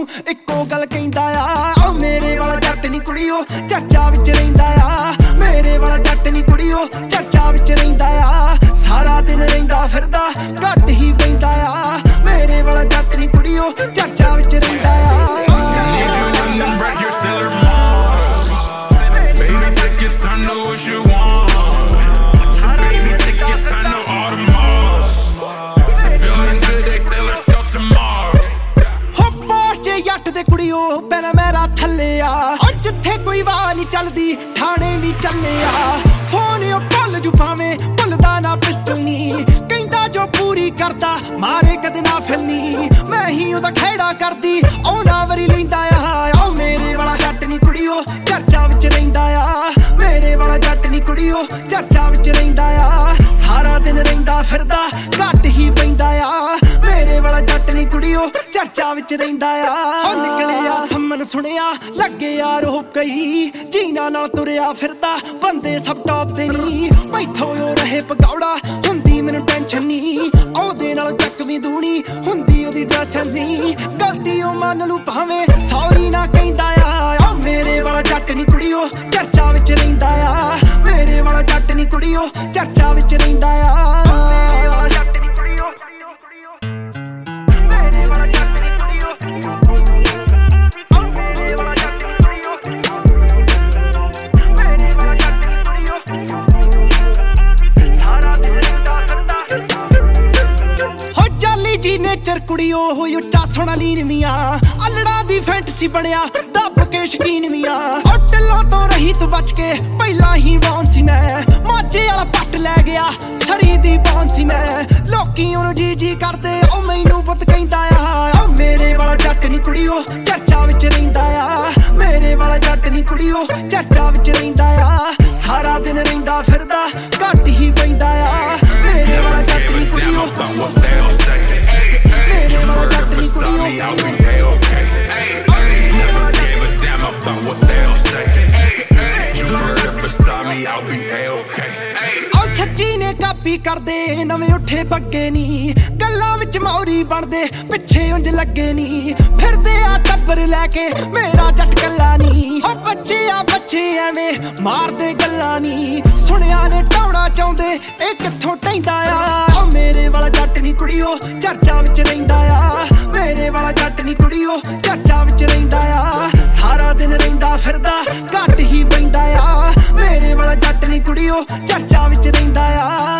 ਇੱਕੋ ਗੱਲ ਕਹਿੰਦਾ ਆ ਮੇਰੇ ਵਾਲਾ ਜੱਟ ਨੀ ਕੁੜੀਓ ਚਰਚਾ ਵਿੱਚ ਰਹਿੰਦਾ ਆ ਮੇਰੇ ਵਾਲਾ ਜੱਟ ਨੀ ਕੁੜੀਓ ਚਰਚਾ ਵਿੱਚ ਰਹਿੰਦਾ ਆ ਸਾਰਾ ਦਿਨ ਰਹਿੰਦਾ ਫਿਰਦਾ ਘੱਟ ਹੀ ਪੈਂਦਾ ਆ ਮੇਰੇ ਵਾਲਾ ਜੱਟ ਨੀ ਕੁੜੀਓ ਚਰਚਾ ਵਿੱਚ ਰਹਿੰਦਾ ਆ ਜੱਟ ਦੇ ਕੁੜੀਓ ਪੈਣਾ ਮੇਰਾ ਥੱਲੇ ਆ ਜਿੱਥੇ ਕੋਈ ਵਾਹ ਨੀ ਚੱਲਦੀ ਠਾਣੇ ਵੀ ਚੱਲੇ ਆ ਫੋਨ ਉਹ ਭੁੱਲ ਜੂ ਭਾਵੇਂ ਭੁੱਲਦਾ ਨਾ ਪਿਸਟਲ ਨੀ ਕਹਿੰਦਾ ਜੋ ਪੂਰੀ ਕਰਦਾ ਮਾਰੇ ਕਦੇ ਨਾ ਫਿਲਨੀ ਮੈਂ ਹੀ ਉਹਦਾ ਖੇੜਾ ਕਰਦੀ ਉਹ ਨਾ ਵਰੀ ਲੈਂਦਾ ਆ ਮੇਰੇ ਵਾਲਾ ਜੱਟ ਨੀ ਕੁੜੀਓ ਚਰਚਾ ਵਿੱਚ ਰਹਿੰਦਾ ਆ ਮੇਰੇ ਵਾਲਾ ਜੱਟ ਨੀ ਕੁੜੀਓ ਚਰਚਾ ਵਿੱਚ ਰਹਿੰਦਾ ਆ ਸਾਰਾ ਦਿਨ ਰਹਿੰਦਾ ਫਿਰਦਾ ਘੱਟ ਹੀ ਪੈਂਦਾ ਆ ਮੇਰੇ ਵਾਲਾ ਜੱਟ ਨੀ ਕੁੜੀਓ ਚਰਚਾ ਵਿੱਚ ਰਹਿੰਦਾ ਆ ਨਿਕਲਿਆ ਸੰਮਨ ਸੁਣਿਆ ਲੱਗੇ ਯਾਰ ਉਹ ਕਈ ਜੀਨਾ ਨਾਲ ਤੁਰਿਆ ਫਿਰਦਾ ਬੰਦੇ ਸਭ ਟੌਪ ਤੇ ਨੀ ਬੈਠੋ ਉਹ ਰਹੇ ਪਕੌੜਾ ਹੁੰਦੀ ਮੈਨੂੰ ਟੈਨਸ਼ਨ ਨੀ ਉਹਦੇ ਨਾਲ ਚੱਕਵੀਂ ਦੂਣੀ ਹੁੰਦੀ ਉਹਦੀ ਡਰੈਸ ਨੀ ਗਲਤੀ ਉਹ ਮੰਨ ਲੂ ਭਾਵੇਂ ਸੌਰੀ ਨਾ ਕਹਿੰਦਾ ਆ ਮੇਰੇ ਵਾਲਾ ਜੱਟ ਨੀ ਕੁੜੀਓ ਚਰਚਾ ਵਿੱਚ ਰਹਿੰਦਾ ਆ ਮੇਰੇ ਵਾਲਾ ਜੱਟ ਨੀ ਕੁੜੀਓ ਚਰਚਾ ਵਿੱਚ ਰਹਿੰਦਾ ਆ ਨੇਚਰ ਕੁੜੀਓ ਹੋਈ ਉੱਚਾ ਸੋਹਣਾ ਨੀਨਵੀਆਂ ਅਲੜਾ ਦੀ ਫੈਂਟਸੀ ਬਣਿਆ ਦੱਬ ਕੇ ਸ਼ਕੀਨ ਵੀਆਂ ਢਿੱਲੋਂ ਤੋਂ ਰਹੀ ਤੂੰ ਬਚ ਕੇ ਪਹਿਲਾਂ ਹੀ ਬੌਨ ਸੀ ਮੈਂ ਮਾਝੇ ਵਾਲਾ ਪੱਟ ਲੈ ਗਿਆ ਸਰੀ ਦੀ ਬੌਨ ਸੀ ਮੈਂ ਲੋਕੀ ਉਹਨੂੰ ਜੀ ਕਰਦੇ ਉਹ ਮੈਨੂੰ ਪੁੱਤ ਕਹਿੰਦਾ ਆ ਮੇਰੇ ਵਾਲਾ ਜੱਟ ਨੀ ਕੁੜੀਓ ਚਰਚਾ ਵਿੱਚ ਰਹਿੰਦਾ ਆ ਮੇਰੇ ਵਾਲਾ ਜੱਟ ਨੀ ਕੁੜੀਓ ਚਰਚਾ ਵਿੱਚ ਰਹਿੰਦਾ ਆ ਸਾਰਾ ਦਿਨ ਰਹਿੰਦਾ ਫਿਰਦਾ ਘੱਟ ਹੀ ਪੈਂਦਾ ਆ ਮੇਰੇ ਵਾਲਾ ਜੱਟ ਨੀ ਕੁੜੀਓ I'll be A-okay. Never gave a damn about what they'll say. You murder beside me, I'll be A-okay. ਸੱਚੀ ਨੇ ਕਾਪੀ ਕਰਦੇ ਨਵੇਂ ਉੱਠੇ ਬੱਗੇ ਨੀ ਗੱਲਾਂ ਵਿੱਚ ਮੌਰੀ ਬਣਦੇ ਪਿੱਛੇ ਉਂਝ ਲੱਗੇ ਨੀ ਫਿਰਦੇ ਆ ਟੱਬਰ ਲੈ ਕੇ ਮੇਰਾ ਜੱਟ ਕੱਲਾ ਨੀ ਬੱਚੇ ਐਵੇਂ ਮਾਰਦੇ ਗੱਲਾਂ ਨੀ ਸੁਣਿਆ ਨੇ ਟਾਉਣਾ ਚਾਹੁੰਦੇ ਇਹ ਕਿੱਥੋਂ ਟੈਂਦਾ ਆ ਮੇਰੇ ਵਾਲਾ ਜੱਟ ਨੀ ਕੁੜੀਓ ਚਰਚਾ ਵਿੱਚ ਰਹਿੰਦਾ ਆ ਮੇਰੇ ਵਾਲਾ ਜੱਟ ਨੀ ਕੁੜੀਓ ਚਰਚਾ ਵਿੱਚ ਰਹਿੰਦਾ ਆ ਸਾਰਾ ਦਿਨ ਰਹਿੰਦਾ ਫਿਰਦਾ ਘੱਟ ਹੀ ਪੈਂਦਾ ਆ ਮੇਰੇ ਵਾਲਾ ਜੱਟ ਨੀ ਕੁੜੀਓ ਚਰਚਾ ਵਿੱਚ ਰਹਿੰਦਾ ਆ